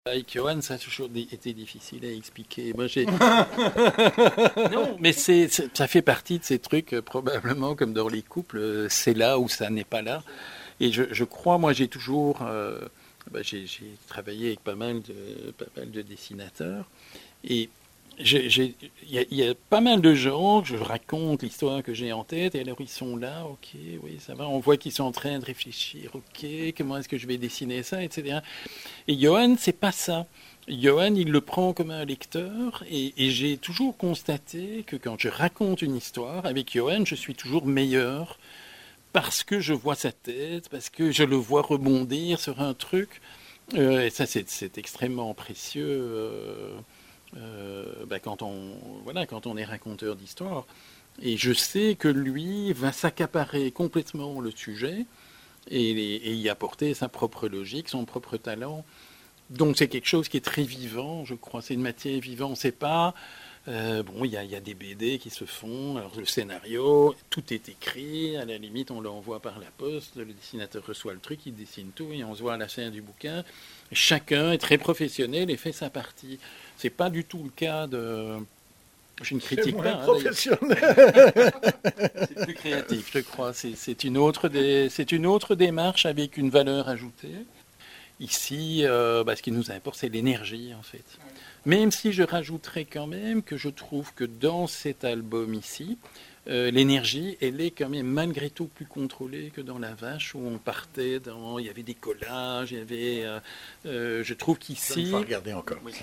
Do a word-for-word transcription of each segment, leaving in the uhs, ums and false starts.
Avec Johan, ça a toujours été difficile à expliquer. Moi, j'ai... non, mais c'est, c'est, ça fait partie de ces trucs, euh, probablement, comme dans les couples, euh, c'est là ou ça n'est pas là. Et je, je crois, moi, j'ai toujours... Euh, bah, j'ai, j'ai travaillé avec pas mal de, pas mal de dessinateurs. Et j'ai, j'ai, il y a, il y a pas mal de gens que je raconte l'histoire que j'ai en tête, et alors ils sont là, ok, oui, ça va, on voit qu'ils sont en train de réfléchir, ok, comment est-ce que je vais dessiner ça, et cetera. Et Johan, c'est pas ça. Johan, il le prend comme un lecteur, et, et j'ai toujours constaté que quand je raconte une histoire avec Johan, je suis toujours meilleur parce que je vois sa tête, parce que je le vois rebondir sur un truc. Euh, et ça, c'est, c'est extrêmement précieux euh, euh, bah, quand on, voilà, quand on est raconteur d'histoire. Et je sais que lui va s'accaparer complètement le sujet et, et y apporter sa propre logique, son propre talent. Donc c'est quelque chose qui est très vivant, je crois. C'est une matière vivante. C'est pas euh, bon. Il y a, y a des B D qui se font. Alors le scénario, tout est écrit. À la limite, on l'envoie par la poste. Le dessinateur reçoit le truc, il dessine tout et on se voit à la fin du bouquin. Chacun est très professionnel et fait sa partie. C'est pas du tout le cas de. Je ne critique c'est pas. Hein, professionnel. C'est plus créatif, je crois. C'est, c'est une autre des, c'est une autre démarche avec une valeur ajoutée. Ici, euh, bah, ce qui nous importe, c'est l'énergie, en fait. Même si je rajouterais quand même que je trouve que dans cet album ici, euh, l'énergie, elle est quand même malgré tout plus contrôlée que dans La Vache, où on partait dans... Il y avait des collages, il y avait... Euh, euh, je trouve qu'ici... Il faut regarder encore. Oui.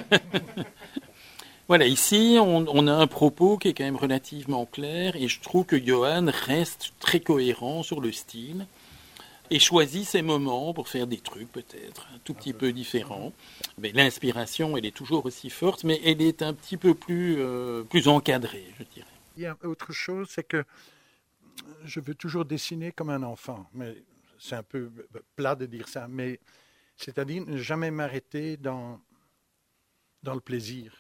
Voilà, ici, on, on a un propos qui est quand même relativement clair, et je trouve que Johan reste très cohérent sur le style, et choisit ses moments pour faire des trucs peut-être un tout petit peu différents. Mais l'inspiration, elle est toujours aussi forte, mais elle est un petit peu plus, euh, plus encadrée, je dirais. Il y a autre chose, c'est que je veux toujours dessiner comme un enfant, mais c'est un peu plat de dire ça, mais c'est-à-dire ne jamais m'arrêter dans, dans le plaisir.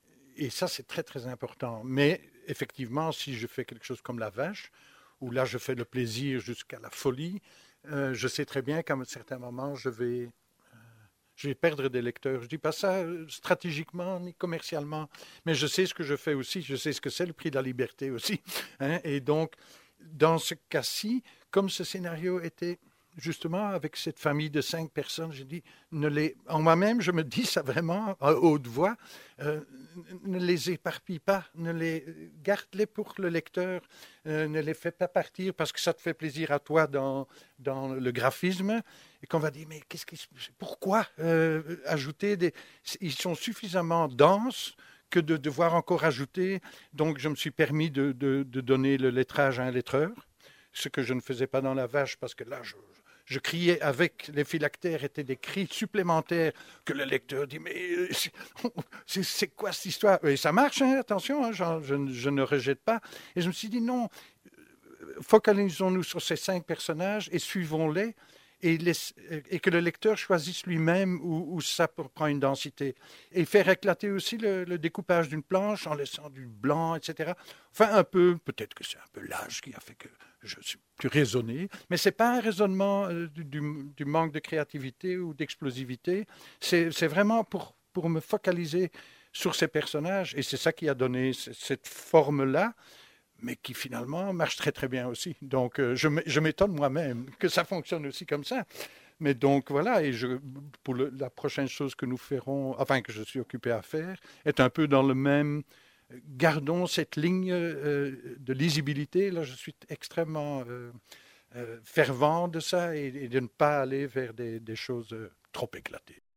Et ça, c'est très, très important. Mais effectivement, si je fais quelque chose comme La Vache, où là, je fais le plaisir jusqu'à la folie, euh, je sais très bien qu'à un certain moment, je vais, euh, je vais perdre des lecteurs. Je ne dis pas ça euh, stratégiquement ni commercialement, mais je sais ce que je fais aussi. Je sais ce que c'est le prix de la liberté aussi. Hein? Et donc, dans ce cas-ci, comme ce scénario était justement avec cette famille de cinq personnes, j'ai dit, ne les, en moi-même, je me dis ça vraiment à haute voix, euh, ne les éparpille pas, ne les garde-les pour le lecteur, euh, ne les fais pas partir parce que ça te fait plaisir à toi dans, dans le graphisme, et qu'on va dire, mais qu'est-ce qui, pourquoi euh, ajouter des... Ils sont suffisamment denses que de devoir encore ajouter. Donc, je me suis permis de, de, de donner le lettrage à un lettreur, ce que je ne faisais pas dans La Vache, parce que là, je, je criais avec les phylactères, étaient des cris supplémentaires que le lecteur dit, mais c'est, c'est quoi cette histoire? Et ça marche, hein, attention, hein, je, je, je ne rejette pas. Et je me suis dit, non, focalisons-nous sur ces cinq personnages et suivons-les. Et, laisse, et que le lecteur choisisse lui-même où, où ça prend une densité. Et faire éclater aussi le, le découpage d'une planche en laissant du blanc, et cetera. Enfin, un peu, peut-être que c'est un peu l'âge qui a fait que je suis plus raisonné, mais ce n'est pas un raisonnement euh, du, du manque de créativité ou d'explosivité. C'est, c'est vraiment pour, pour me focaliser sur ces personnages, et c'est ça qui a donné cette forme-là, mais qui finalement marche très très bien aussi. Donc euh, je, je m'étonne moi-même que ça fonctionne aussi comme ça. Mais donc voilà, et je, pour le, la prochaine chose que nous ferons, enfin que je suis occupé à faire, est un peu dans le même, gardons cette ligne euh, de lisibilité. Là, je suis extrêmement euh, euh, fervent de ça, et, et de ne pas aller vers des, des choses trop éclatées.